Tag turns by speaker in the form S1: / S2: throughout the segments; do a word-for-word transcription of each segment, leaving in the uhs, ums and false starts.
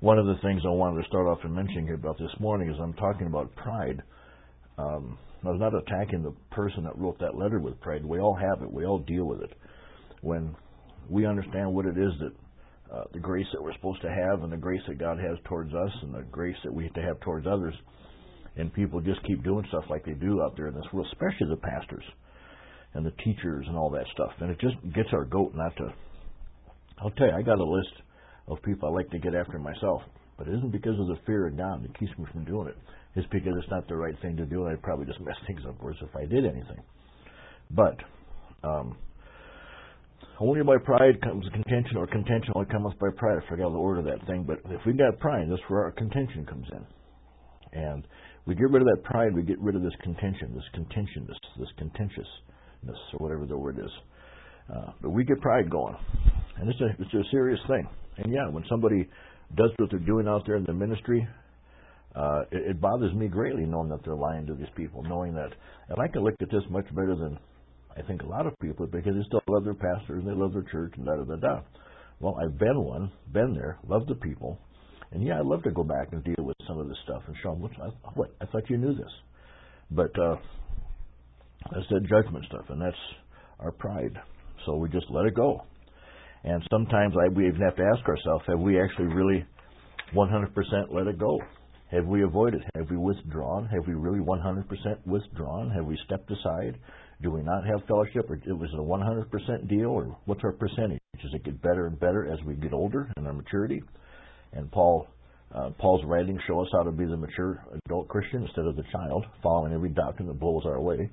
S1: one of the things I wanted to start off and mentioning here about this morning is I'm talking about pride. Um, I was not attacking the person that wrote that letter with pride. We all have it. We all deal with it. When we understand what it is that uh, the grace that we're supposed to have and the grace that God has towards us and the grace that we have to have towards others, and people just keep doing stuff like they do out there in this world, especially the pastors and the teachers and all that stuff. And it just gets our goat not to... I'll tell you, I got a list of people I like to get after myself, but it isn't because of the fear of God that keeps me from doing it. It's because it's not the right thing to do, and I'd probably just mess things up worse if I did anything. But um, only by pride comes contention, or contention only comes by pride. I forgot the order of that thing, but if we got pride, that's where our contention comes in. And we get rid of that pride, we get rid of this contention, this contention, this, this contentiousness, or whatever the word is. Uh, but we get pride going, and it's a, it's a serious thing. And yeah, when somebody does what they're doing out there in the ministry, uh, it, it bothers me greatly knowing that they're lying to these people, knowing that, and I can look at this much better than I think a lot of people, because they still love their pastor and they love their church and da da da da. Well, I've been one, been there, loved the people, and yeah, I'd love to go back and deal with some of this stuff and show them, what, what I thought you knew this. But uh, that's that judgment stuff, and that's our pride. So we just let it go. And sometimes I, we even have to ask ourselves, have we actually really one hundred percent let it go? Have we avoided? Have we withdrawn? Have we really one hundred percent withdrawn? Have we stepped aside? Do we not have fellowship? Or was it a one hundred percent deal? Or what's our percentage? Does it get better and better as we get older in our maturity? And Paul, uh, Paul's writings show us how to be the mature adult Christian instead of the child, following every doctrine that blows our way.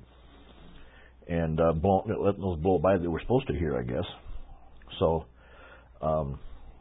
S1: And uh, blow, letting those blow by that we're supposed to hear, I guess. So um,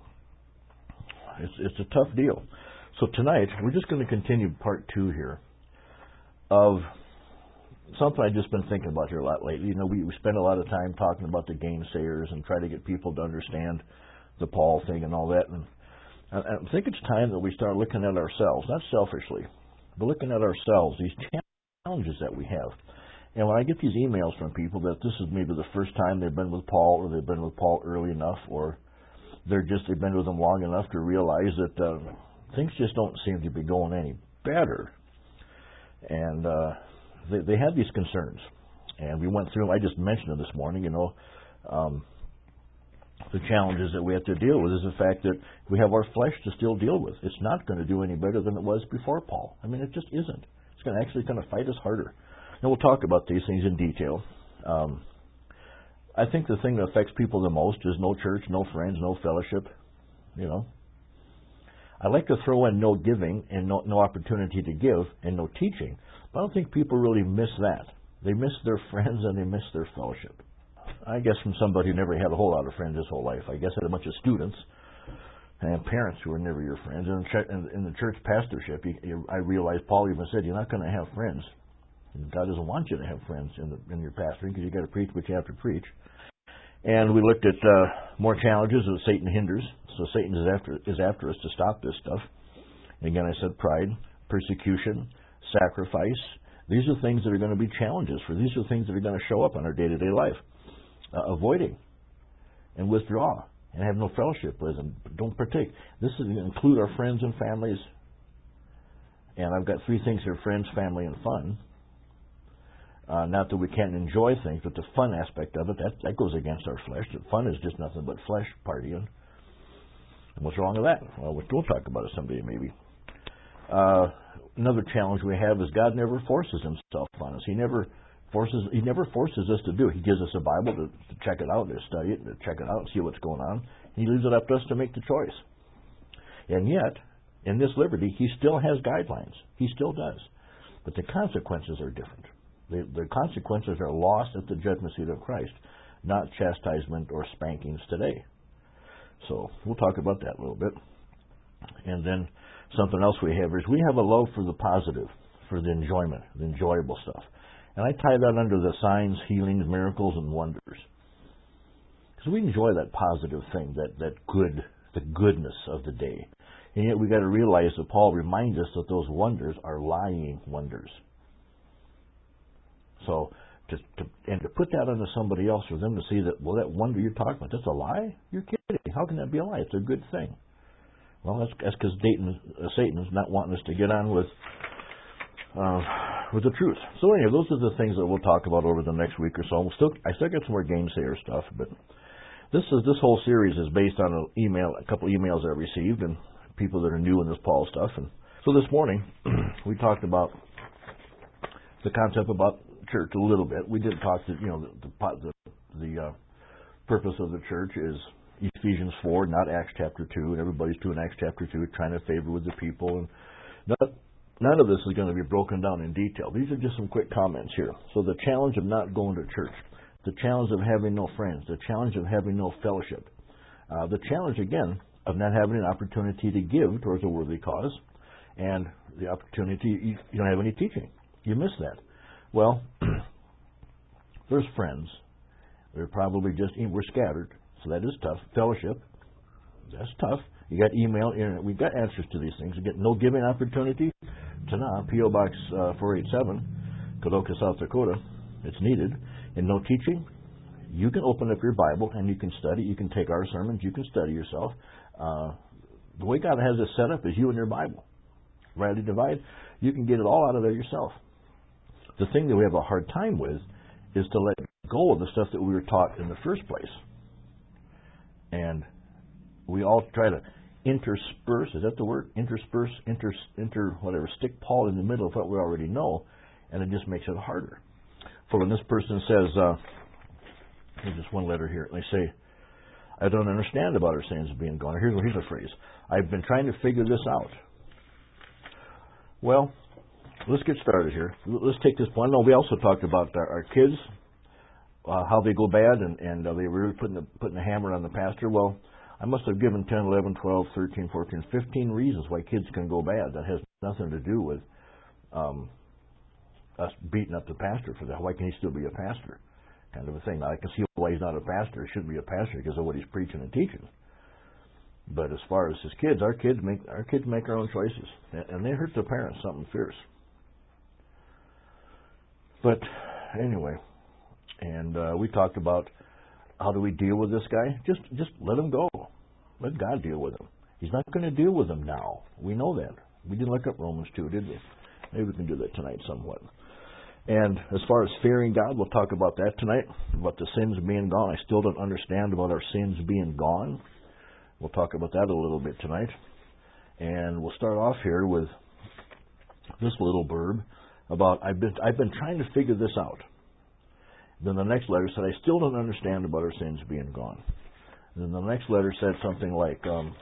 S1: it's, it's a tough deal. So tonight, we're just going to continue part two here of something I've just been thinking about here a lot lately. You know, we, we spend a lot of time talking about the gainsayers and try to get people to understand the Paul thing and all that. And I, I think it's time that we start looking at ourselves, not selfishly, but looking at ourselves, these challenges that we have. And when I get these emails from people that this is maybe the first time they've been with Paul, or they've been with Paul early enough, or they're just they've been with him long enough to realize that uh, things just don't seem to be going any better, and uh, they, they have these concerns. And we went through them. I just mentioned them this morning. You know, um, the challenges that we have to deal with is the fact that we have our flesh to still deal with. It's not going to do any better than it was before Paul. I mean, it just isn't. It's going to actually kind of fight us harder. And we'll talk about these things in detail. Um, I think the thing that affects people the most is no church, no friends, no fellowship. You know, I like to throw in no giving and no, no opportunity to give and no teaching, but I don't think people really miss that. They miss their friends and they miss their fellowship. I guess from somebody who never had a whole lot of friends his whole life. I guess I had a bunch of students and parents who were never your friends. And in, in the church pastorship, you, you, I realized Paul even said, you're not going to have friends. God doesn't want you to have friends in, the, in your pastoring, because you got to preach what you have to preach. And we looked at uh, more challenges that Satan hinders. So Satan is after is after us to stop this stuff. And again, I said pride, persecution, sacrifice. These are things that are going to be challenges for. These are things that are going to show up in our day-to-day life. Uh, avoiding and withdraw and have no fellowship with them. Don't partake. This is going to include our friends and families. And I've got three things here: friends, family, and fun. Uh, not that we can't enjoy things, but the fun aspect of it, that, that goes against our flesh. The fun is just nothing but flesh partying. And what's wrong with that? Well, we'll talk about it someday, maybe. Uh, another challenge we have is God never forces himself on us. He never forces He never forces us to do it. He gives us a Bible to, to check it out, to study it, to check it out and see what's going on. He leaves it up to us to make the choice. And yet, in this liberty, he still has guidelines. He still does. But the consequences are different. The, the consequences are lost at the judgment seat of Christ, not chastisement or spankings today. So we'll talk about that a little bit. And then something else we have is we have a love for the positive, for the enjoyment, the enjoyable stuff. And I tie that under the signs, healings, miracles, and wonders. Because we enjoy that positive thing, that, that good, the goodness of the day. And yet we've got to realize that Paul reminds us that those wonders are lying wonders. So, to, to, and to put that onto somebody else, for them to see that, well, that wonder you're talking about, that's a lie? You're kidding. How can that be a lie? It's a good thing. Well, that's that's because uh, Satan's not wanting us to get on with uh, with the truth. So anyway, those are the things that we'll talk about over the next week or so. We'll still, I still got some more Gainsayer stuff, but this is this whole series is based on an email, a couple emails I received, and people that are new in this Paul stuff. And so this morning we talked about the concept about church a little bit. We did talk to you know the the, the, the uh, purpose of the church is Ephesians four, not Acts chapter two, and everybody's doing Acts chapter two, trying to favor with the people, and not, none of this is going to be broken down in detail. These are just some quick comments here. So the challenge of not going to church, the challenge of having no friends, the challenge of having no fellowship, uh, the challenge, again, of not having an opportunity to give towards a worthy cause, and the opportunity, you, you don't have any teaching. You miss that. Well, there's friends. They're probably just, we're scattered. So that is tough. Fellowship, that's tough. You got email, internet. We've got answers to these things. You get no giving opportunity. Tana, P O Box uh, four eighty-seven, Kadoka, South Dakota. It's needed. And no teaching. You can open up your Bible and you can study. You can take our sermons. You can study yourself. Uh, the way God has it set up is you and your Bible. Rightly divide. You can get it all out of there yourself. The thing that we have a hard time with is to let go of the stuff that we were taught in the first place. And we all try to intersperse, is that the word? Intersperse, inter, inter, whatever, stick Paul in the middle of what we already know, and it just makes it harder. For when this person says, uh, here's just one letter here, and they say, I don't understand about our sins being gone. Here's, here's a phrase. I've been trying to figure this out. Well, let's get started here. Let's take this point. No, we also talked about our, our kids. Uh, how they go bad, and, and uh, they were really putting the, putting the hammer on the pastor. Well, I must have given ten, eleven, twelve, thirteen, fourteen, fifteen reasons why kids can go bad. That has nothing to do with um, us beating up the pastor for that. Why can he still be a pastor? Kind of a thing. Now, I can see why he's not a pastor. He shouldn't be a pastor because of what he's preaching and teaching. But as far as his kids, our kids make our kids make our own choices, and, and they hurt their parents something fierce. But anyway. And uh, we talked about how do we deal with this guy? Just just let him go. Let God deal with him. He's not going to deal with him now. We know that. We didn't look up Romans two, did we? Maybe we can do that tonight somewhat. And as far as fearing God, we'll talk about that tonight, about the sins being gone. I still don't understand about our sins being gone. We'll talk about that a little bit tonight. And we'll start off here with this little blurb about I've been I've been trying to figure this out. Then the next letter said, I still don't understand about our sins being gone. And then the next letter said something like, um,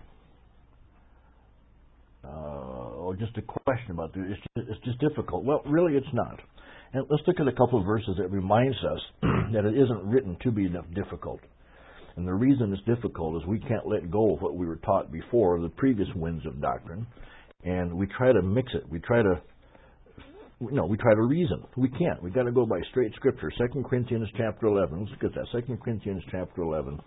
S1: uh, or just a question about it. It's just, it's just difficult. Well, really, it's not. And let's look at a couple of verses that reminds us that it isn't written to be difficult. And the reason it's difficult is we can't let go of what we were taught before, the previous winds of doctrine, and we try to mix it. We try to No, we try to reason. We can't. We've got to go by straight Scripture. Second Corinthians chapter eleven. Let's look at that. Second Corinthians chapter eleven.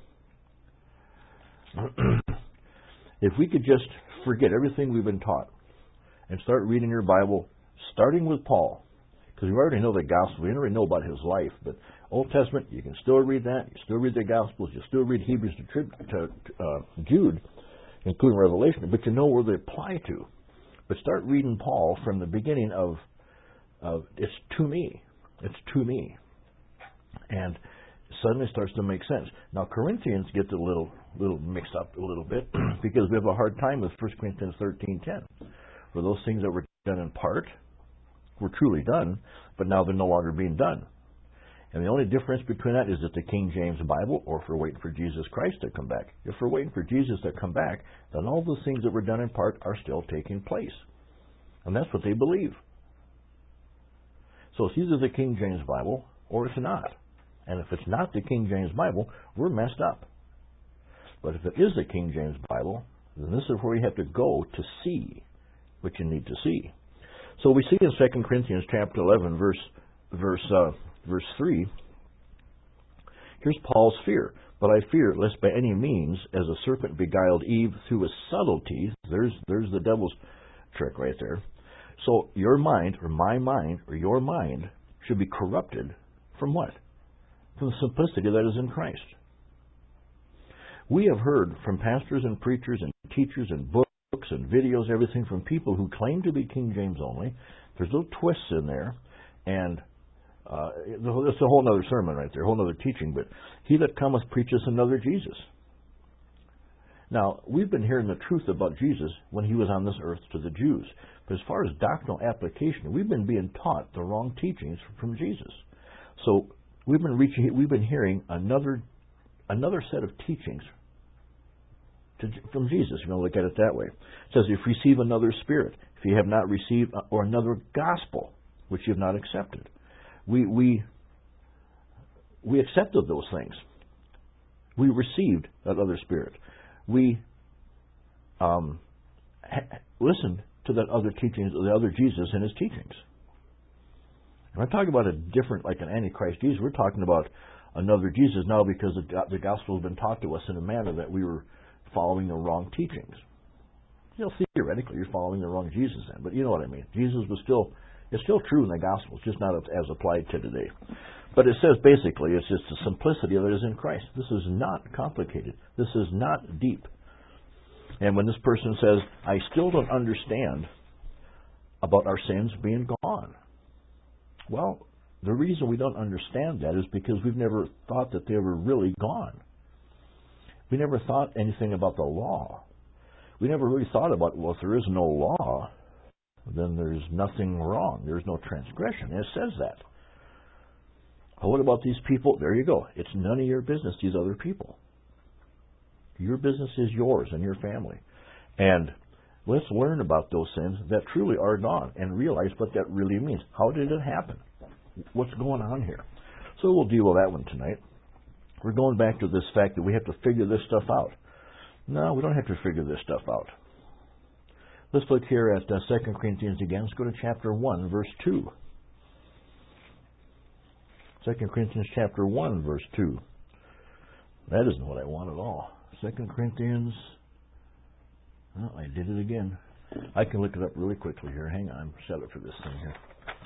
S1: If we could just forget everything we've been taught and start reading your Bible, starting with Paul, because we already know the Gospel. We already know about his life. But Old Testament, you can still read that. You still read the Gospels. You still read Hebrews to, to uh, Jude, including Revelation. But you know where they apply to. But start reading Paul from the beginning of Uh, it's to me. It's to me. And suddenly it starts to make sense. Now, Corinthians gets a little little mixed up a little bit because we have a hard time with First Corinthians thirteen ten, where those things that were done in part were truly done, but now they're no longer being done. And the only difference between that is that the King James Bible, or if we're waiting for Jesus Christ to come back. If we're waiting for Jesus to come back, then all those things that were done in part are still taking place. And that's what they believe. So it's either the King James Bible or it's not. And if it's not the King James Bible, we're messed up. But if it is the King James Bible, then this is where you have to go to see what you need to see. So we see in Second Corinthians chapter eleven, verse verse uh, verse three. Here's Paul's fear. But I fear lest by any means, as a serpent beguiled Eve through his subtlety, there's there's the devil's trick right there. So your mind, or my mind, or your mind, should be corrupted from what? From the simplicity that is in Christ. We have heard from pastors and preachers and teachers and books and videos, everything from people who claim to be King James only. There's little twists in there, and uh, it's a whole other sermon right there, a whole other teaching. But he that cometh preacheth another Jesus. Now, we've been hearing the truth about Jesus when he was on this earth to the Jews. But as far as doctrinal application, we've been being taught the wrong teachings from Jesus. So we've been reaching, we've been hearing another another set of teachings to, from Jesus. You know, look at it that way. It says, if you receive another spirit, if you have not received, or another gospel, which you have not accepted. We we we accepted those things. We received that other spirit. We um, ha- listened to that other teachings, the other Jesus and his teachings. When I talk about a different, like an Antichrist Jesus, we're talking about another Jesus now because the, the gospel has been taught to us in a manner that we were following the wrong teachings. You know, theoretically, you're following the wrong Jesus then, but you know what I mean. Jesus was still, it's still true in the gospel, it's just not as applied to today. But it says basically, it's just the simplicity that is in Christ. This is not complicated. This is not deep. And when this person says, I still don't understand about our sins being gone. Well, the reason we don't understand that is because we've never thought that they were really gone. We never thought anything about the law. We never really thought about, well, if there is no law, then there's nothing wrong. There's no transgression. And it says that. Well, what about these people? There you go. It's none of your business, these other people. Your business is yours and your family. And let's learn about those sins that truly are gone and realize what that really means. How did it happen? What's going on here? So we'll deal with that one tonight. We're going back to this fact that we have to figure this stuff out. No, we don't have to figure this stuff out. Let's look here at uh, Second Corinthians again. Let's go to chapter one, verse two. Second Corinthians chapter one, verse two. That isn't what I want at all. Second Corinthians... Well, I did it again. I can look it up really quickly here. Hang on. I'm set up for this thing here.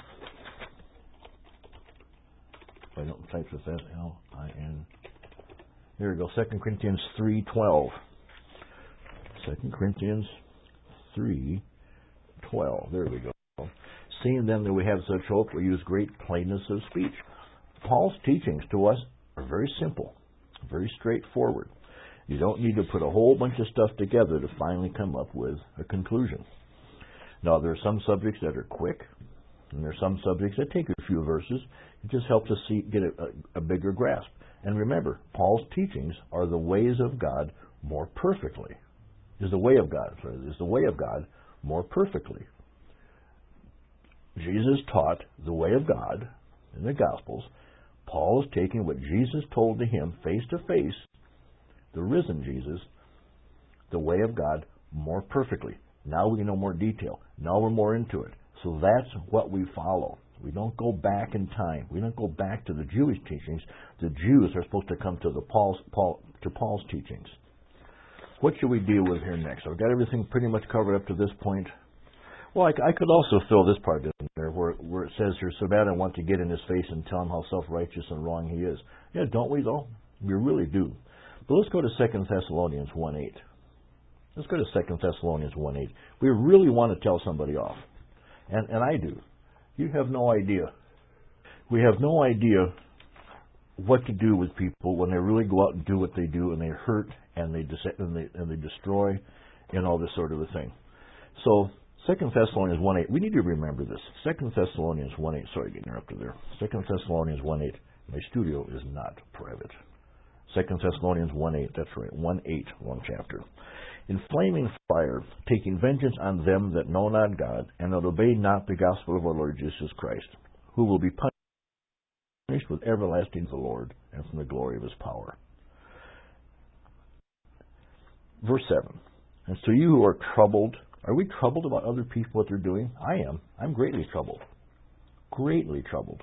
S1: If I don't type with that, L I N. Here we go. Second Corinthians three twelve. Second Corinthians three twelve. There we go. Seeing then that we have such hope, we use great plainness of speech. Paul's teachings to us are very simple, very straightforward. You don't need to put a whole bunch of stuff together to finally come up with a conclusion. Now, there are some subjects that are quick, and there are some subjects that take a few verses. It just helps us see, get a, a, a bigger grasp. And remember, Paul's teachings are the ways of God more perfectly. Is the way of God, sorry, is the way of God more perfectly. Jesus taught the way of God in the Gospels. Paul is taking what Jesus told to him face to face, the risen Jesus, the way of God more perfectly. Now we know more detail. Now we're more into it. So that's what we follow. We don't go back in time. We don't go back to the Jewish teachings. The Jews are supposed to come to the Paul's, Paul, to Paul's teachings. What should we deal with here next? I've got everything pretty much covered up to this point. Well, I, I could also fill this part in there where, where it says here, so bad I want to get in his face and tell him how self-righteous and wrong he is. Yeah, don't we though? We really do. But let's go to Second Thessalonians one eight. Let's go to Second Thessalonians one eight. We really want to tell somebody off. And, and I do. You have no idea. We have no idea what to do with people when they really go out and do what they do and they hurt and they dis- and they, and they destroy and all this sort of a thing. So Second Thessalonians one eight, we need to remember this. Second Thessalonians one eight, sorry to interrupt you there. Second Thessalonians one eight, my studio is not private. Second Thessalonians one eight, that's right, one eight, one chapter. In flaming fire, taking vengeance on them that know not God, and that obey not the gospel of our Lord Jesus Christ, who will be punished with everlasting from the Lord and from the glory of his power. Verse seven. And so you who are troubled, are we troubled about other people, what they're doing? I am. I'm greatly troubled. Greatly troubled.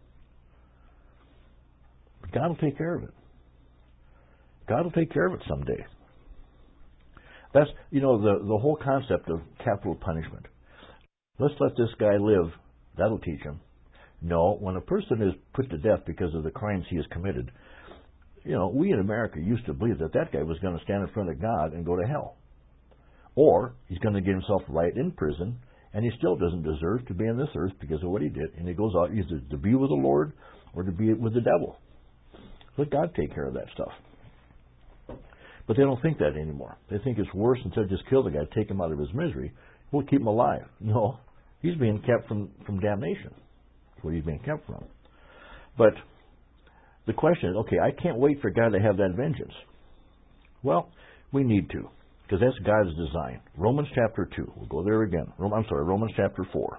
S1: But God will take care of it. God will take care of it someday. That's, you know, the, the whole concept of capital punishment. Let's let this guy live. That'll teach him. No, when a person is put to death because of the crimes he has committed, you know, we in America used to believe that that guy was going to stand in front of God and go to hell. Or he's going to get himself right in prison, and he still doesn't deserve to be on this earth because of what he did. And he goes out either to be with the Lord or to be with the devil. Let God take care of that stuff. But they don't think that anymore. They think it's worse instead of just kill the guy, take him out of his misery. We'll keep him alive. No, he's being kept from, from damnation. That's where he's being kept from. But the question is, okay, I can't wait for God to have that vengeance. Well, we need to, because that's God's design. Romans chapter two. We'll go there again. I'm sorry, Romans chapter four.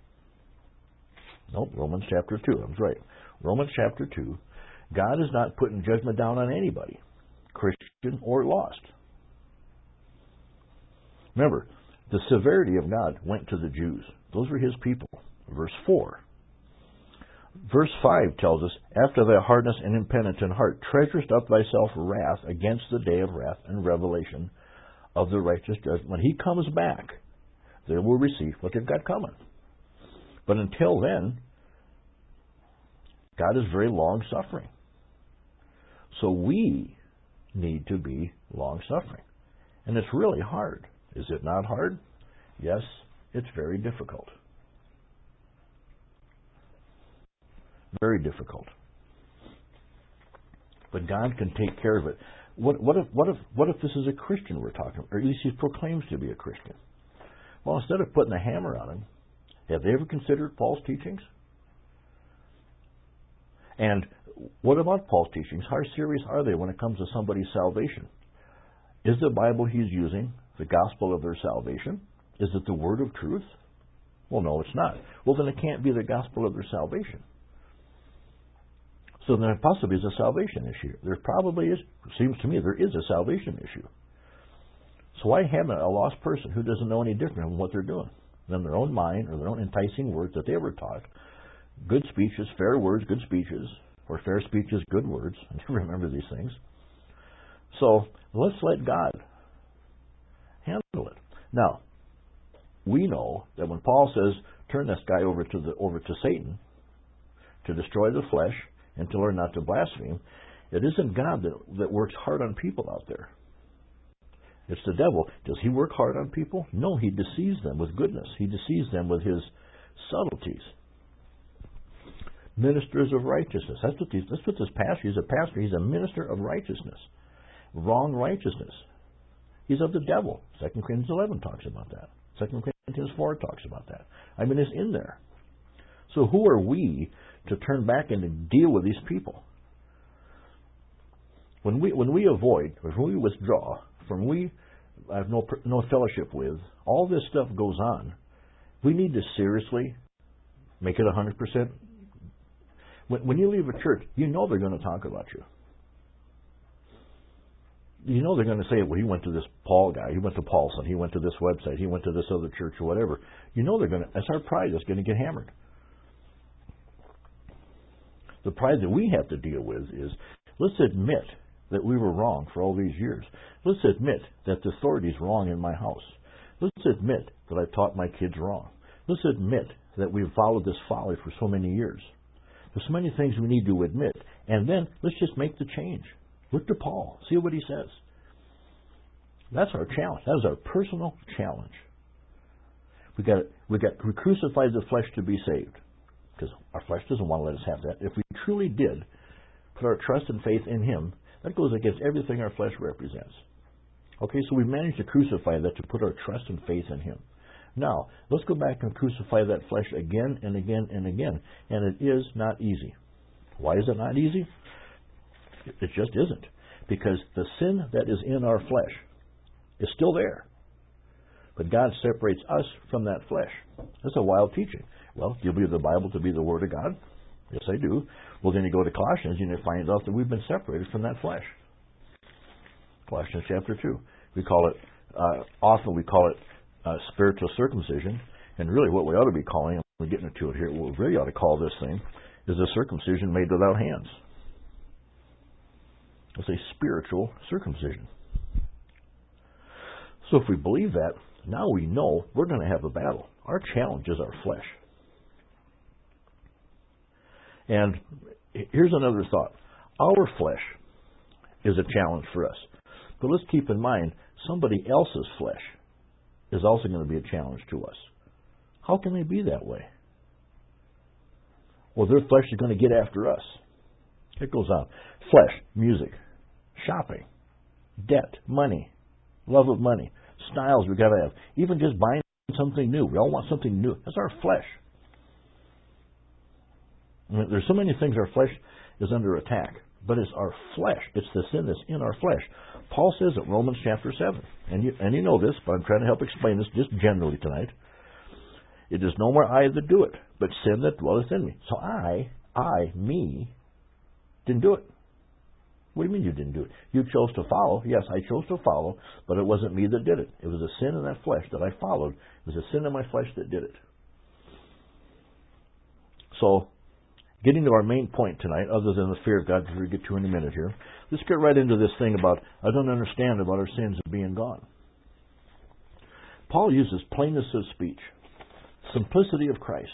S1: Nope, Romans chapter two. I was right. Romans chapter two. God is not putting judgment down on anybody, Christian or lost. Remember, the severity of God went to the Jews. Those were his people. Verse four. Verse five tells us, after thy hardness and impenitent heart, treasurest up thyself wrath against the day of wrath and revelation of the righteous judgment. When he comes back, they will receive what they've got coming. But until then, God is very long-suffering. So we need to be long-suffering. And it's really hard. Is it not hard? Yes, it's very difficult. Very difficult. But God can take care of it. What, what if what if what if this is a Christian we're talking about, or at least he proclaims to be a Christian? Well, instead of putting a hammer on him, have they ever considered Paul's teachings? And what about Paul's teachings? How serious are they when it comes to somebody's salvation? Is the Bible he's using the gospel of their salvation? Is it the word of truth? Well, no, it's not. Well, then it can't be the gospel of their salvation. So then it possibly is a salvation issue. There probably is, seems to me, there is a salvation issue. So why have a lost person who doesn't know any different from what they're doing than their own mind or their own enticing words that they were taught? Good speeches, fair words, good speeches, or fair speeches, good words. Remember these things. So let's let God handle it. Now, we know that when Paul says, turn this guy over to the over to Satan to destroy the flesh and to learn not to blaspheme, it isn't God that, that works hard on people out there. It's the devil. Does he work hard on people? No, he deceives them with goodness. He deceives them with his subtleties. Ministers of righteousness. That's what, these, that's what this pastor, he's a pastor, he's a minister of righteousness. Wrong righteousness. He's of the devil. Second Corinthians eleven talks about that. Second Corinthians four talks about that. I mean, it's in there. So who are we to turn back and to deal with these people? When we when we avoid, or when we withdraw, from we have no no fellowship with, all this stuff goes on. We need to seriously make it a hundred percent. When when you leave a church, you know they're going to talk about you. You know they're going to say, well, he went to this Paul guy, he went to Paulson, he went to this website, he went to this other church or whatever. You know they're going to, that's our pride that's going to get hammered. The pride that we have to deal with is, let's admit that we were wrong for all these years. Let's admit that the authority is wrong in my house. Let's admit that I taught my kids wrong. Let's admit that we've followed this folly for so many years. There's so many things we need to admit. And then let's just make the change. Look to Paul. See what he says. That's our challenge. That is our personal challenge. We got we got we crucified the flesh to be saved, because our flesh doesn't want to let us have that. If we truly did put our trust and faith in him, that goes against everything our flesh represents. Okay, so we managed to crucify that, to put our trust and faith in him. Now, let's go back and crucify that flesh again and again and again. And it is not easy. Why is it not easy? It just isn't. Because the sin that is in our flesh is still there. But God separates us from that flesh. That's a wild teaching. Well, do you believe the Bible to be the Word of God? Yes, I do. Well, then you go to Colossians and you find out that we've been separated from that flesh. Colossians chapter two. We call it, uh, often we call it uh, spiritual circumcision. And really what we ought to be calling, we're getting into it here, what we really ought to call this thing is a circumcision made without hands. It's a spiritual circumcision. So if we believe that, now we know we're going to have a battle. Our challenge is our flesh. And here's another thought. Our flesh is a challenge for us. But let's keep in mind, somebody else's flesh is also going to be a challenge to us. How can they be that way? Well, their flesh is going to get after us. It goes on. Flesh, music, shopping, debt, money, love of money, styles we got to have. Even just buying something new. We all want something new. That's our flesh. I mean, there's so many things our flesh is under attack. But it's our flesh. It's the sin that's in our flesh. Paul says in Romans chapter seven, and you, and you know this, but I'm trying to help explain this just generally tonight. It is no more I that do it, but sin that dwelleth in me. So I, I, me, didn't do it. What do you mean you didn't do it? You chose to follow. Yes, I chose to follow, but it wasn't me that did it. It was a sin in that flesh that I followed. It was a sin in my flesh that did it. So, getting to our main point tonight, other than the fear of God, which we'll get to in a minute here, let's get right into this thing about, I don't understand about our sins being gone. Paul uses plainness of speech, simplicity of Christ.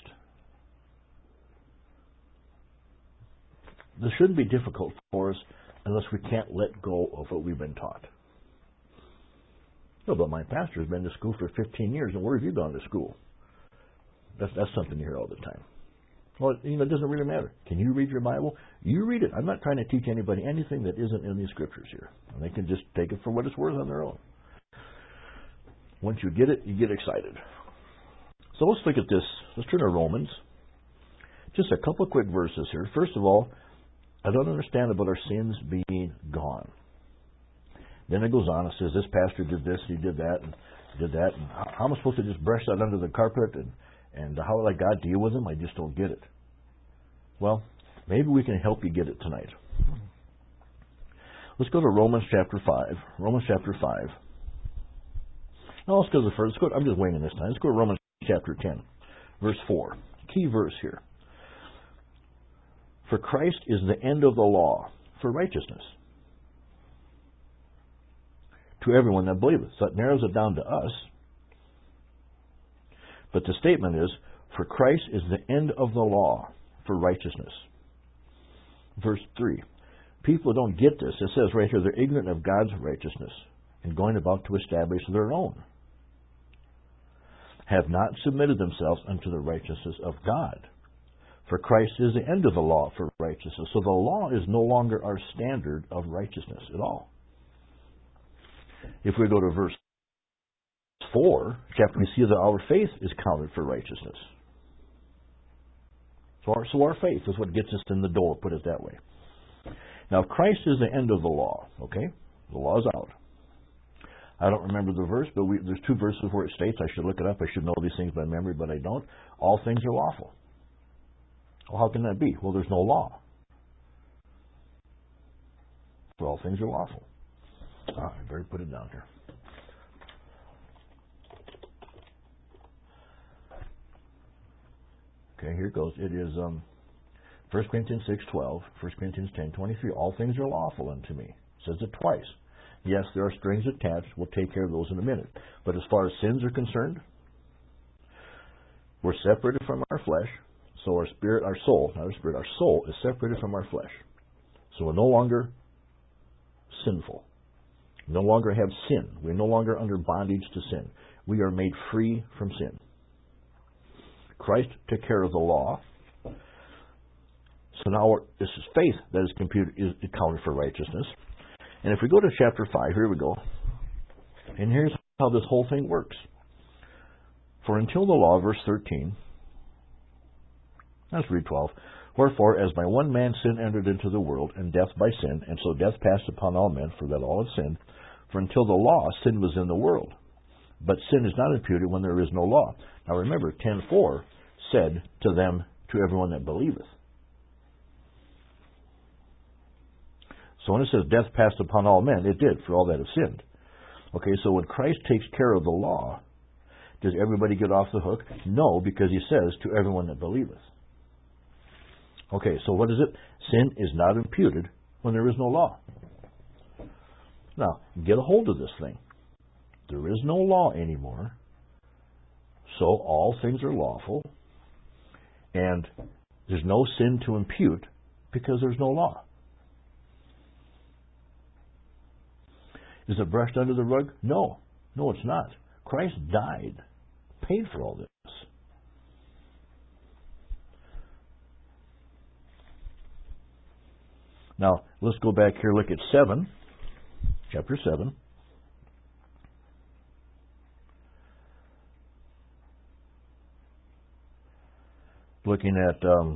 S1: This shouldn't be difficult for us unless we can't let go of what we've been taught. No, but my pastor's been to school for fifteen years, and where have you gone to school? That's, that's something you hear all the time. Well, you know, it doesn't really matter. Can you read your Bible? You read it. I'm not trying to teach anybody anything that isn't in these scriptures here. And they can just take it for what it's worth on their own. Once you get it, you get excited. So let's look at this. Let's turn to Romans. Just a couple of quick verses here. First of all, I don't understand about our sins being gone. Then it goes on. It says, this pastor did this, he did that, and did that. And how am I supposed to just brush that under the carpet? And, and how will I God deal with them? I just don't get it. Well, maybe we can help you get it tonight. Let's go to Romans chapter five. Romans chapter five. Now let's go to the first. Let's go, I'm just winging this time. Let's go to Romans chapter ten, verse four. Key verse here. For Christ is the end of the law for righteousness to everyone that believeth. So it narrows it down to us. But the statement is, for Christ is the end of the law for righteousness. Verse three. People don't get this. It says right here, they're ignorant of God's righteousness and going about to establish their own. Have not submitted themselves unto the righteousness of God. For Christ is the end of the law for righteousness. So the law is no longer our standard of righteousness at all. If we go to verse four, chapter, we see that our faith is counted for righteousness. So our, so our faith is what gets us in the door, put it that way. Now, Christ is the end of the law, okay? The law is out. I don't remember the verse, but we, there's two verses where it states, I should look it up, I should know these things by memory, but I don't. All things are lawful. Well, how can that be? Well, there's no law. So all things are lawful. Ah, I better put it down here. Okay, here it goes. It is um, First Corinthians six twelve, First Corinthians ten twenty-three. All things are lawful unto me. It says it twice. Yes, there are strings attached. We'll take care of those in a minute. But as far as sins are concerned, we're separated from our flesh. So our spirit, our soul, not our spirit, our soul is separated from our flesh. So we're no longer sinful. We no longer have sin. We're no longer under bondage to sin. We are made free from sin. Christ took care of the law. So now this is faith that is computed, is accounted for righteousness. And if we go to chapter five, here we go. And here's how this whole thing works. For until the law, verse thirteen, let's read twelve. Wherefore, as by one man sin entered into the world, and death by sin, and so death passed upon all men, for that all have sinned. For until the law, sin was in the world. But sin is not imputed when there is no law. Now remember, ten four said to them, to everyone that believeth. So when it says death passed upon all men, it did, for all that have sinned. Okay, so when Christ takes care of the law, does everybody get off the hook? No, because he says, to everyone that believeth. Okay, so what is it? Sin is not imputed when there is no law. Now, get a hold of this thing. There is no law anymore, so all things are lawful, and there's no sin to impute because there's no law. Is it brushed under the rug? No. No, it's not. Christ died, paid for all this. Now, let's go back here, look at seven, chapter seven. Looking at, um,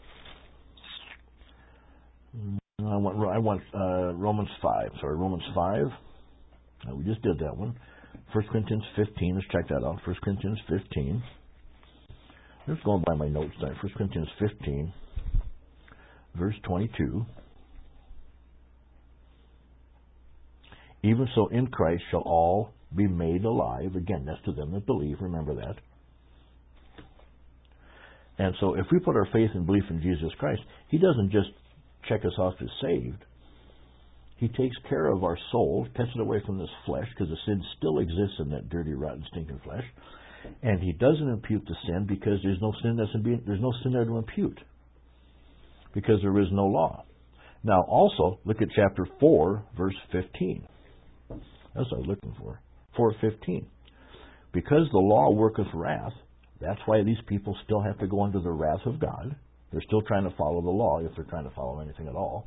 S1: I want, I want uh, Romans five. Sorry, Romans five. Uh, we just did that one. First Corinthians fifteen. Let's check that out. First Corinthians fifteen. I'm just going by my notes there. First Corinthians fifteen, verse twenty-two. Even so, in Christ shall all be made alive. Again, that's to them that believe. Remember that. And so if we put our faith and belief in Jesus Christ, He doesn't just check us off as saved. He takes care of our soul, cuts it away from this flesh, because the sin still exists in that dirty, rotten, stinking flesh. And He doesn't impute the sin because there's no sin that's in, there's no sin there to impute, because there is no law. Now, also look at chapter four, verse fifteen. That's what I was looking for. four fifteen. Because the law worketh wrath. That's why these people still have to go under the wrath of God. They're still trying to follow the law, if they're trying to follow anything at all.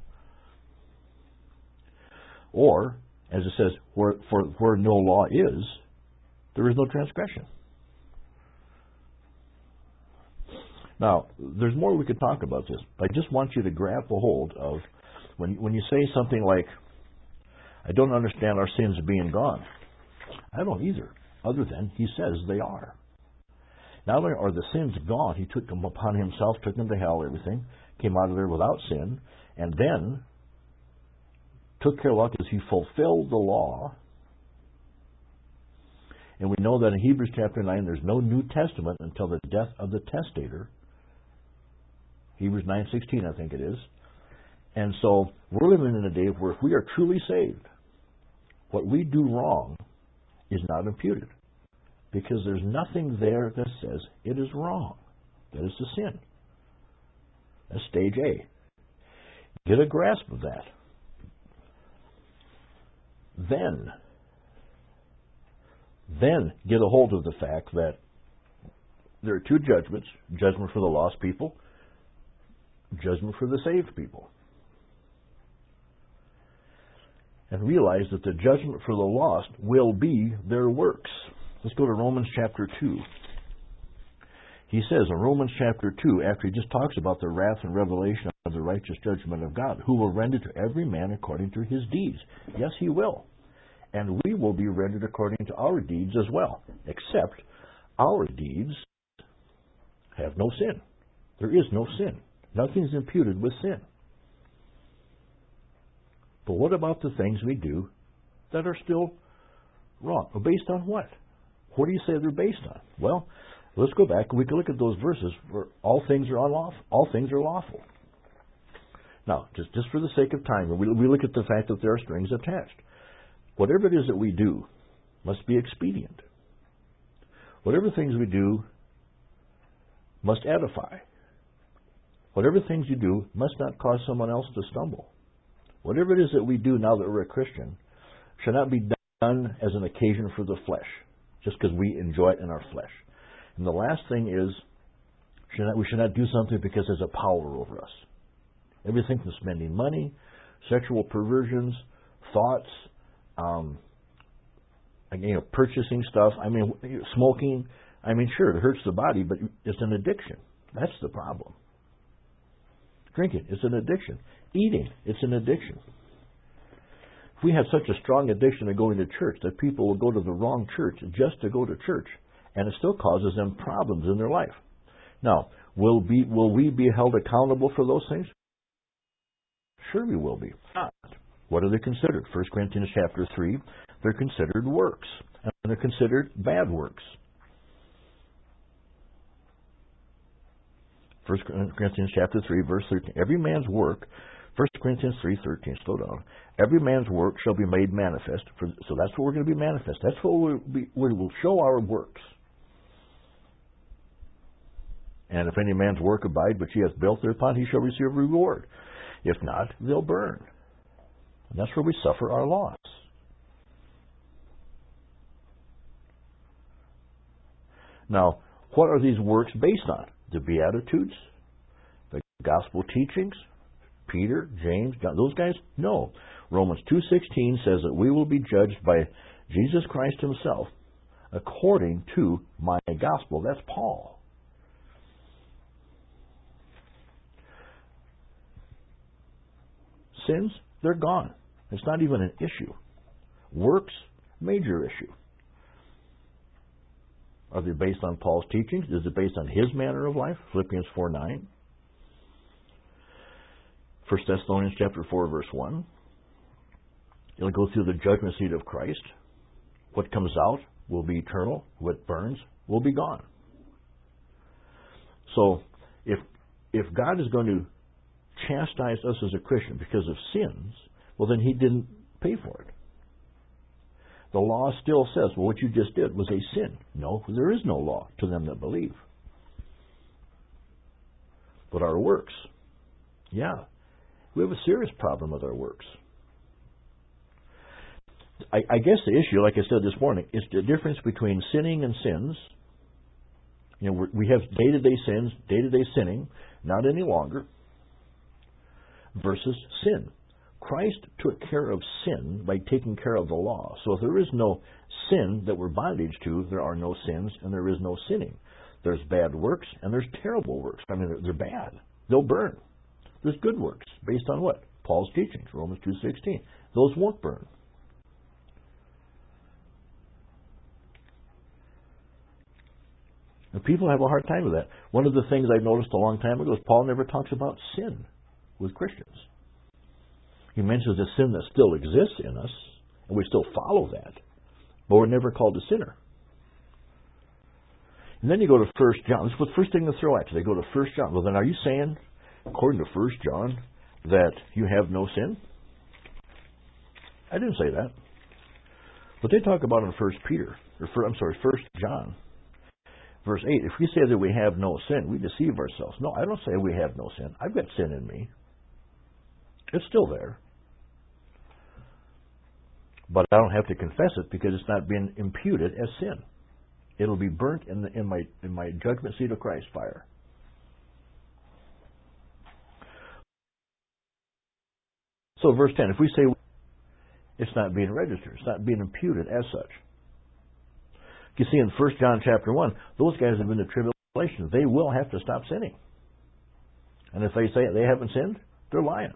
S1: Or, as it says, where, for, where no law is, there is no transgression. Now, there's more we could talk about this, but I just want you to grab a hold of, when, when you say something like, I don't understand our sins being gone. I don't either, other than He says they are. Not only are the sins gone, He took them upon Himself, took them to hell, everything, came out of there without sin, and then took care of it because He fulfilled the law. And we know that in Hebrews chapter nine, there's no New Testament until the death of the testator. Hebrews nine sixteen, I think it is. And so we're living in a day where if we are truly saved, what we do wrong is not imputed. Because there's nothing there that says it is wrong. That is the sin. That's stage A. Get a grasp of that. Then, then get a hold of the fact that there are two judgments. Judgment for the lost people. Judgment for the saved people. And realize that the judgment for the lost will be their works. Let's go to Romans chapter two. He says in Romans chapter two, after he just talks about the wrath and revelation of the righteous judgment of God, who will render to every man according to his deeds. Yes, He will. And we will be rendered according to our deeds as well. Except our deeds have no sin. There is no sin. Nothing is imputed with sin. But what about the things we do that are still wrong? Well, based on what? What do you say they're based on? Well, let's go back and we can look at those verses where all things are unlawful. All things are lawful. Now, just, just for the sake of time, we, we look at the fact that there are strings attached. Whatever it is that we do must be expedient. Whatever things we do must edify. Whatever things you do must not cause someone else to stumble. Whatever it is that we do now that we're a Christian should not be done as an occasion for the flesh, just because we enjoy it in our flesh. And the last thing is, should not, we should not do something because there's a power over us. Everything from spending money, sexual perversions, thoughts, um, you know, purchasing stuff. I mean, smoking. I mean, sure, it hurts the body, but it's an addiction. That's the problem. Drinking, it's an addiction. Eating, it's an addiction. If we have such a strong addiction to going to church that people will go to the wrong church just to go to church, and it still causes them problems in their life. Now, will be will we be held accountable for those things? Sure we will be. What are they considered? First Corinthians chapter three, they're considered works, and they're considered bad works. First Corinthians chapter three, verse thirteen. Every man's work, First Corinthians three thirteen, slow down. Every man's work shall be made manifest. For, so that's what we're going to be manifest. That's what we'll be, we will show our works. And if any man's work abide, which he hath built thereupon, he shall receive a reward. If not, they'll burn. And that's where we suffer our loss. Now, what are these works based on? The Beatitudes? The gospel teachings? Peter, James, John, those guys? No. Romans two sixteen says that we will be judged by Jesus Christ himself according to my gospel. That's Paul. Sins, they're gone. It's not even an issue. Works, major issue. Are they based on Paul's teachings? Is it based on his manner of life? Philippians four nine. First Thessalonians chapter four, verse one. It'll go through the judgment seat of Christ. What comes out will be eternal. What burns will be gone. So, if if God is going to chastise us as a Christian because of sins, well, then he didn't pay for it. The law still says, well, what you just did was a sin. No, there is no law to them that believe. But our works, yeah, we have a serious problem with our works. I, I guess the issue, like I said this morning, is the difference between sinning and sins. You know, we're, we have day-to-day sins, day-to-day sinning, not any longer, versus sin. Christ took care of sin by taking care of the law. So if there is no sin that we're bondage to, there are no sins and there is no sinning. There's bad works and there's terrible works. I mean, they're, they're bad. They'll burn. There's good works based on what? Paul's teachings, Romans two sixteen. Those won't burn. And people have a hard time with that. One of the things I noticed a long time ago is Paul never talks about sin with Christians. He mentions a sin that still exists in us, and we still follow that, but we're never called a sinner. And then you go to First John. This is the first thing to throw at you. They go to First John. Well, then are you saying, according to First John, that you have no sin? I didn't say that. But they talk about in First Peter, or for, I'm sorry, First John, verse eight. If we say that we have no sin, we deceive ourselves. No, I don't say we have no sin. I've got sin in me. It's still there. But I don't have to confess it because it's not being imputed as sin. It'll be burnt in, the, in my in my judgment seat of Christ fire. So verse ten, if we say it's not being registered, it's not being imputed as such. You see in First John chapter one, those guys have been in tribulation. They will have to stop sinning. And if they say they haven't sinned, they're lying.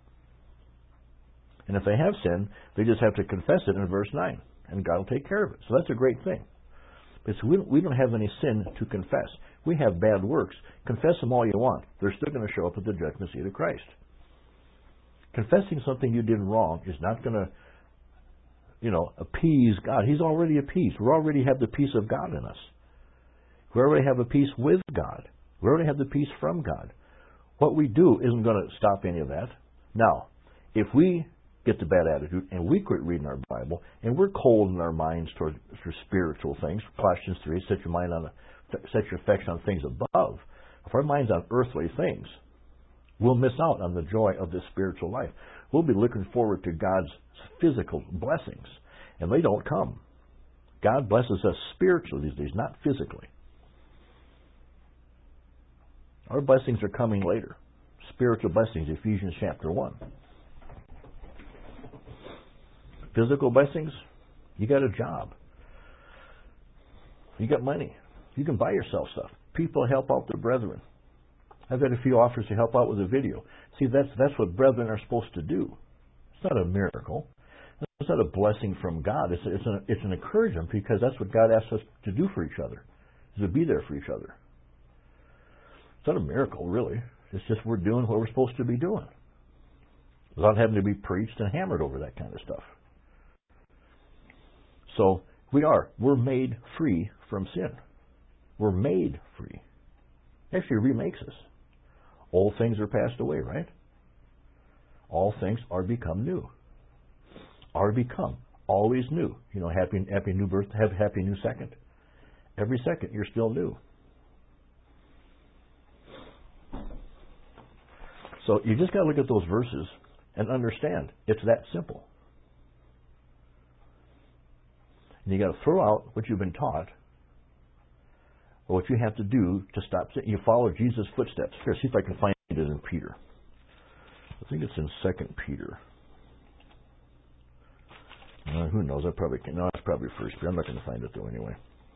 S1: And if they have sinned, they just have to confess it in verse nine, and God will take care of it. So that's a great thing. Because we don't, we don't have any sin to confess. We have bad works. Confess them all you want. They're still going to show up at the judgment seat of Christ. Confessing something you did wrong is not going to, you know, appease God. He's already appeased. We already have the peace of God in us. We already have a peace with God. We already have the peace from God. What we do isn't going to stop any of that. Now, if we get the bad attitude and we quit reading our Bible and we're cold in our minds toward, toward spiritual things, Colossians three, set your mind on set your affection on things above. If our mind's on earthly things, we'll miss out on the joy of this spiritual life. We'll be looking forward to God's physical blessings, and they don't come. God blesses us spiritually these days, not physically. Our blessings are coming later. Spiritual blessings, Ephesians chapter one. Physical blessings, you got a job. You got money. You can buy yourself stuff. People help out their brethren. I've had a few offers to help out with a video. See, that's that's what brethren are supposed to do. It's not a miracle. It's not a blessing from God. It's, it's, an, it's an encouragement because that's what God asks us to do for each other, is to be there for each other. It's not a miracle, really. It's just we're doing what we're supposed to be doing without having to be preached and hammered over that kind of stuff. So we are. We're made free from sin. We're made free. Actually, remakes us. Old things are passed away, right? All things are become new. Are become. Always new. You know, happy, happy new birth, have happy new second. Every second you're still new. So you just got to look at those verses and understand it's that simple. And you got to throw out what you've been taught Well, what you have to do to stop sin, you follow Jesus' footsteps. Here, see if I can find it in Peter. I think it's in Second Peter. Uh, who knows? I probably can. No, it's probably First Peter. I'm not going to find it though anyway.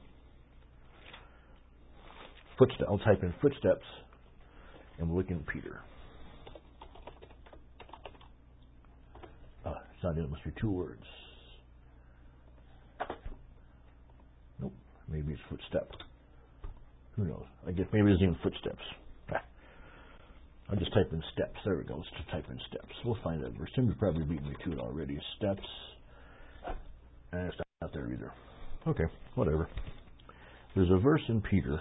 S1: Footsteps. I'll type in footsteps, and we'll look in Peter. Uh, it's not in. It must be two words. Nope. Maybe it's footstep. Who knows? I guess maybe it's in footsteps. Ah. I'll just type in steps. There we go. Let's just type in steps. We'll find that verse. Tim's probably beaten me to it already. Steps. And it's not there either. Okay, whatever. There's a verse in Peter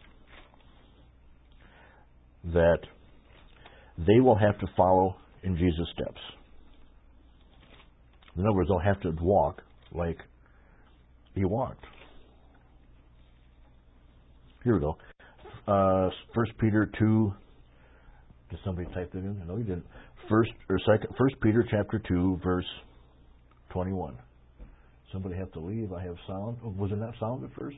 S1: that they will have to follow in Jesus' steps. In other words, they'll have to walk like he walked. Here we go. Uh, First Peter two. Did somebody type that in? No, he didn't. First or second. First Peter chapter two, verse twenty-one. Somebody have to leave. I have sound. Oh, was there not sound at first?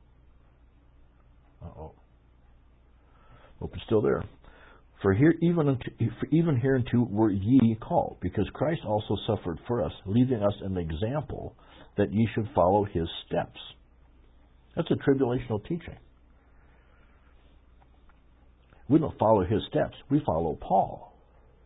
S1: Uh oh. Hope it's still there. For here, even unto, for even hereunto were ye called, because Christ also suffered for us, leaving us an example that ye should follow his steps. That's a tribulational teaching. We don't follow his steps. We follow Paul.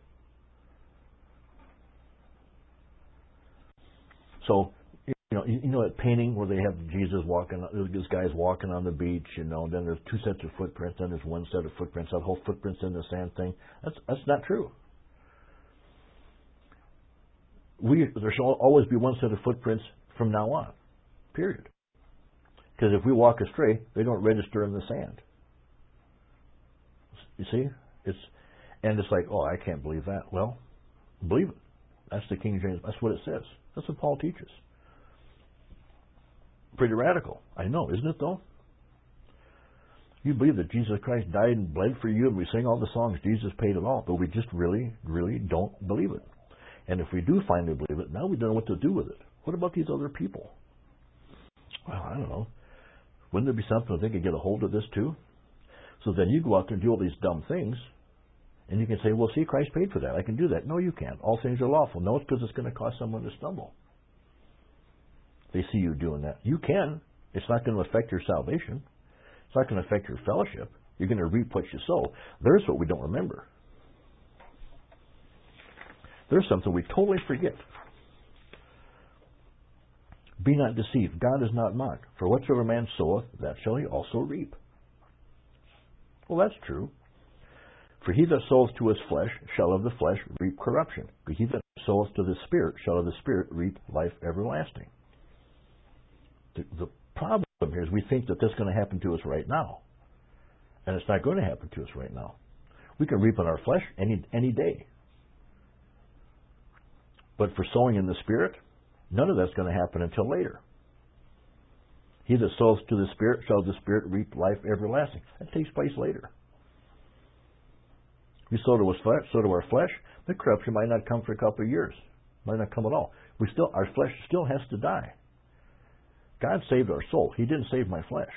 S1: So, you know, you know that painting where they have Jesus walking, this guy's walking on the beach, you know, and then there's two sets of footprints, then there's one set of footprints, that whole footprints in the sand thing. That's that's not true. We there shall always be one set of footprints from now on. Period. Because if we walk astray, they don't register in the sand. You see? It's and it's like, oh, I can't believe that. Well, believe it. That's the King James. That's what it says. That's what Paul teaches. Pretty radical. I know, isn't it though? You believe that Jesus Christ died and bled for you, and we sing all the songs, Jesus paid it all, but we just really, really don't believe it. And if we do finally believe it, now we don't know what to do with it. What about these other people? Well, I don't know. Wouldn't there be something that they could get a hold of this too? So then you go out there and do all these dumb things, and you can say, well, see, Christ paid for that. I can do that. No, you can't. All things are lawful. No, it's because it's going to cause someone to stumble. They see you doing that. You can. It's not going to affect your salvation. It's not going to affect your fellowship. You're going to reap what you sow. There's what we don't remember. There's something we totally forget. Be not deceived. God is not mocked. For whatsoever man soweth, that shall he also reap. Well, that's true. For he that soweth to his flesh shall of the flesh reap corruption. But he that soweth to the Spirit shall of the Spirit reap life everlasting. The, the problem here is we think that this is going to happen to us right now. And it's not going to happen to us right now. We can reap in our flesh any any day. But for sowing in the Spirit, none of that's going to happen until later. He that sows to the Spirit shall the Spirit reap life everlasting. That takes place later. We sow to our flesh, sow to our flesh, the corruption might not come for a couple of years. Might not come at all. We still, our flesh still has to die. God saved our soul. He didn't save my flesh.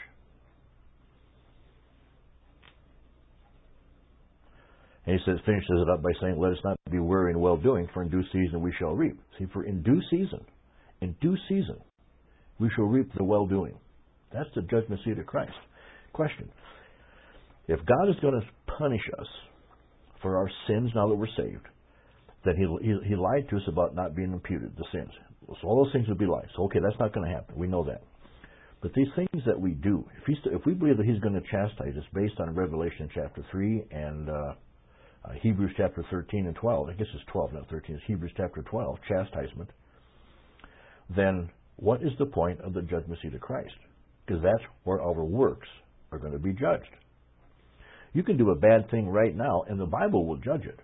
S1: And he says, finishes it up by saying, let us not be weary in well-doing, for in due season we shall reap. See, for in due season, in due season, we shall reap the well-doing. That's the judgment seat of Christ. Question. If God is going to punish us for our sins now that we're saved, then he, he, he lied to us about not being imputed, the sins. So all those things would be lies. So, okay, that's not going to happen. We know that. But these things that we do, if, he's, if we believe that he's going to chastise us based on Revelation chapter three and uh, uh, Hebrews chapter thirteen and twelve, I guess it's twelve, not thirteen, it's Hebrews chapter twelve, chastisement, then what is the point of the judgment seat of Christ? Because that's where our works are going to be judged. You can do a bad thing right now, and the Bible will judge it.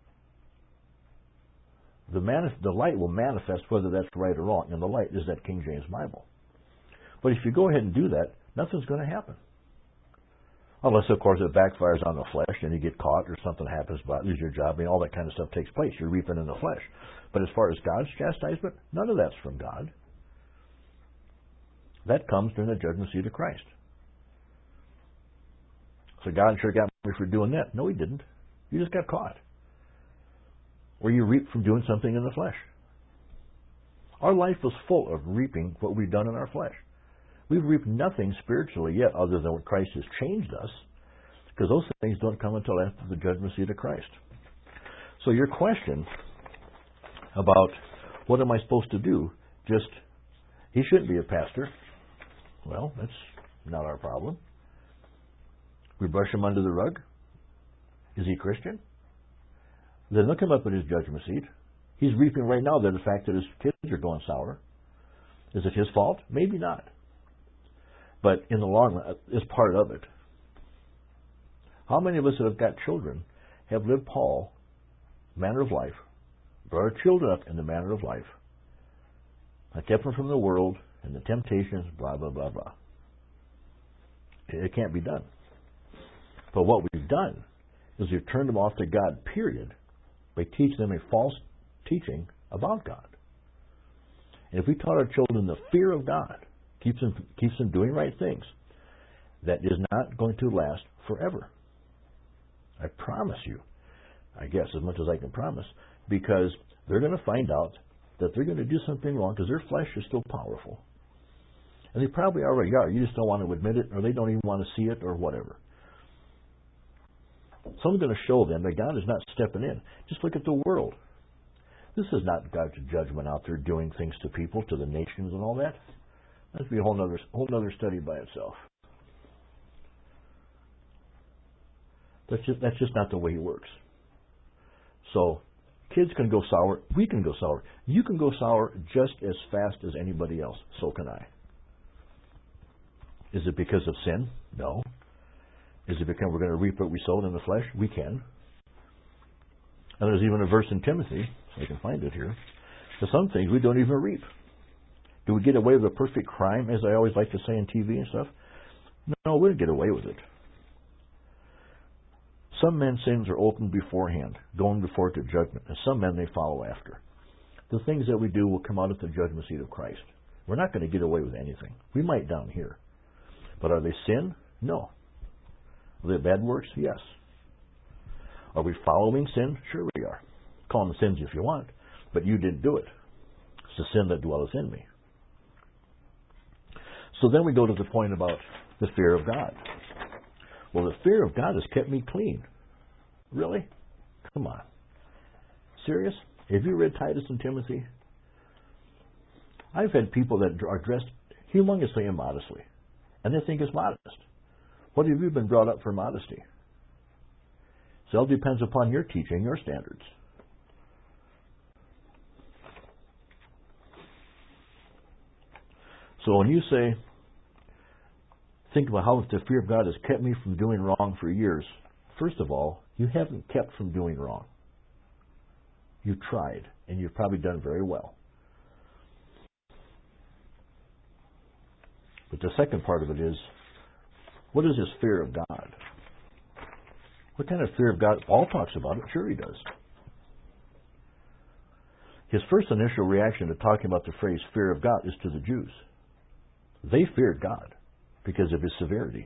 S1: The, manif- the light will manifest whether that's right or wrong, and the light is that King James Bible. But if you go ahead and do that, nothing's going to happen. Unless, of course, it backfires on the flesh, and you get caught, or something happens, but lose your job, I mean, all that kind of stuff takes place. You're reaping in the flesh. But as far as God's chastisement, none of that's from God. That comes during the judgment seat of Christ. So God sure got me for doing that. No, he didn't. You just got caught. Or you reap from doing something in the flesh. Our life is full of reaping what we've done in our flesh. We've reaped nothing spiritually yet other than what Christ has changed us, because those things don't come until after the judgment seat of Christ. So your question about what am I supposed to do, just, he shouldn't be a pastor. Well, that's not our problem. We brush him under the rug. Is he Christian? Then look him up at his judgment seat. He's reaping right now the fact that his kids are going sour. Is it his fault? Maybe not. But in the long run, it's part of it. How many of us that have got children have lived Paul manner of life, brought our children up in the manner of life, I kept them from the world and the temptations, blah, blah, blah, blah. It can't be done. But what we've done is we've turned them off to God, period, by teaching them a false teaching about God. And if we taught our children the fear of God, keeps them, keeps them doing right things, that is not going to last forever. I promise you, I guess as much as I can promise, because they're going to find out that they're going to do something wrong because their flesh is still powerful. And they probably already are. You just don't want to admit it, or they don't even want to see it, or whatever. Someone's going to show them that God is not stepping in. Just look at the world. This is not God's judgment out there doing things to people, to the nations and all that. That'd be a whole other whole other study by itself. That's just that's just not the way He works. So kids can go sour. We can go sour. You can go sour just as fast as anybody else. So can I. Is it because of sin? No. Is it because we're going to reap what we sowed in the flesh? We can. And there's even a verse in Timothy, so I can find it here, for some things we don't even reap. Do we get away with a perfect crime, as I always like to say in T V and stuff? No, we don't get away with it. Some men's sins are opened beforehand, going before to judgment, and some men they follow after. The things that we do will come out at the judgment seat of Christ. We're not going to get away with anything. We might down here. But are they sin? No. Are they bad works? Yes. Are we following sin? Sure we are. Call them sins if you want, but you didn't do it. It's the sin that dwelleth in me. So then we go to the point about the fear of God. Well, the fear of God has kept me clean. Really? Come on. Serious? Have you read Titus and Timothy? I've had people that are dressed humongously immodestly, and they think it's modest. What have you been brought up for modesty? So it all depends upon your teaching, your standards. So when you say, think about how the fear of God has kept me from doing wrong for years. First of all, you haven't kept from doing wrong. You've tried, and you've probably done very well. But the second part of it is, what is this fear of God? What kind of fear of God? Paul talks about it. Sure he does. His first initial reaction to talking about the phrase fear of God is to the Jews. They feared God because of His severity.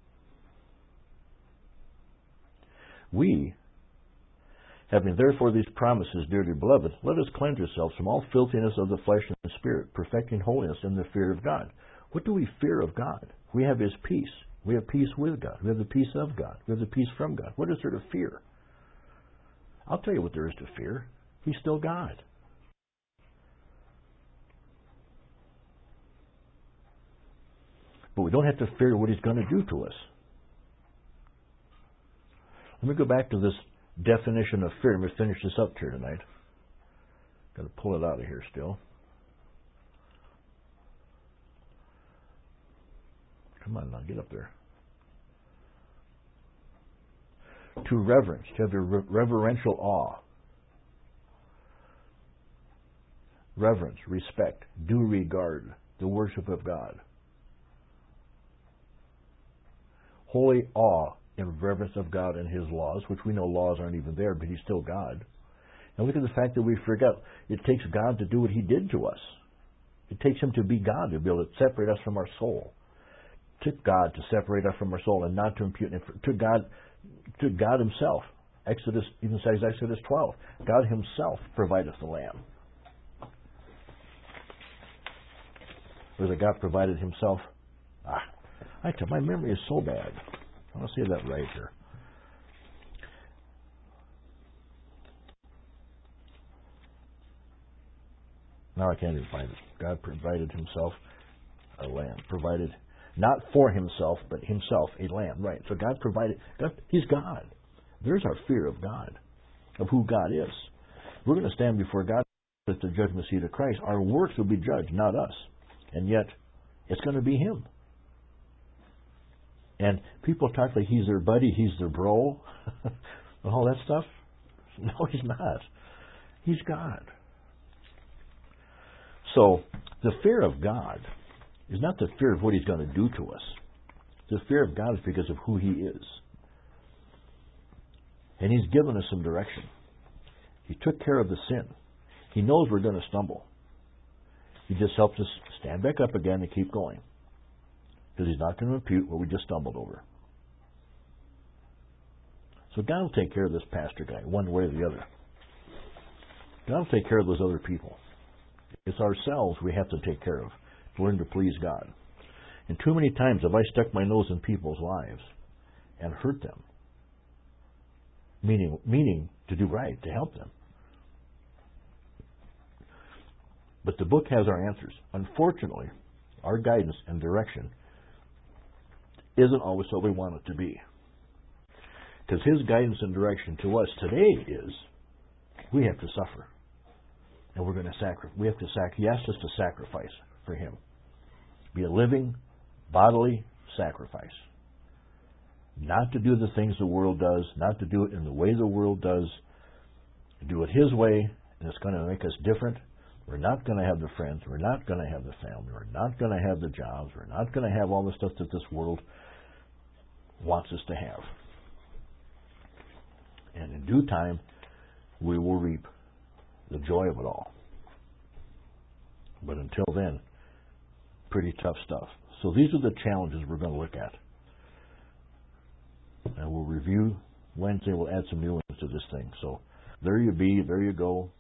S1: We, having therefore these promises, dearly beloved, let us cleanse ourselves from all filthiness of the flesh and spirit, perfecting holiness in the fear of God. What do we fear of God? We have His peace. We have peace with God. We have the peace of God. We have the peace from God. What is there to fear? I'll tell you what there is to fear. He's still God. But we don't have to fear what He's going to do to us. Let me go back to this definition of fear. Let me finish this up here tonight. Got to pull it out of here still. Come on now, get up there. To reverence, to have a re- reverential awe. Reverence, respect, due regard, the worship of God. Holy awe and reverence of God and His laws, which we know laws aren't even there, but He's still God. And look at the fact that we forget it takes God to do what He did to us. It takes Him to be God to be able to separate us from our soul. to God to separate us from our soul and not to impute it to God, to God Himself. Exodus even says, Exodus twelve, God Himself provideth the lamb. Or that God provided Himself. Ah, I tell my memory is so bad. I want to say that right here. Now I can't even find it. God provided Himself a lamb. Provided, not for Himself, but Himself a lamb. Right. So God provided, God, He's God. There's our fear of God, of who God is. We're going to stand before God at the judgment seat of Christ. Our works will be judged, not us. And yet, it's going to be Him. And people talk like He's their buddy, He's their bro, and all that stuff. No, He's not. He's God. So, the fear of God is not the fear of what He's going to do to us. The fear of God is because of who He is. And He's given us some direction. He took care of the sin. He knows we're going to stumble. He just helps us stand back up again and keep going. Because He's not going to impute what we just stumbled over. So God will take care of this pastor guy, one way or the other. God will take care of those other people. It's ourselves we have to take care of to learn to please God. And too many times have I stuck my nose in people's lives and hurt them. Meaning, meaning to do right, to help them. But the book has our answers. Unfortunately, our guidance and direction isn't always what we want it to be. Because His guidance and direction to us today is we have to suffer. And we're going to sacrifice. We have to sacrifice. He asks us to sacrifice for Him. Be a living, bodily sacrifice. Not to do the things the world does, not to do it in the way the world does. Do it His way, and it's going to make us different. We're not going to have the friends. We're not going to have the family. We're not going to have the jobs. We're not going to have all the stuff that this world wants us to have. And in due time, we will reap the joy of it all. But until then, pretty tough stuff. So these are the challenges we're going to look at. And we'll review Wednesday. We'll add some new ones to this thing. So there you be. There you go.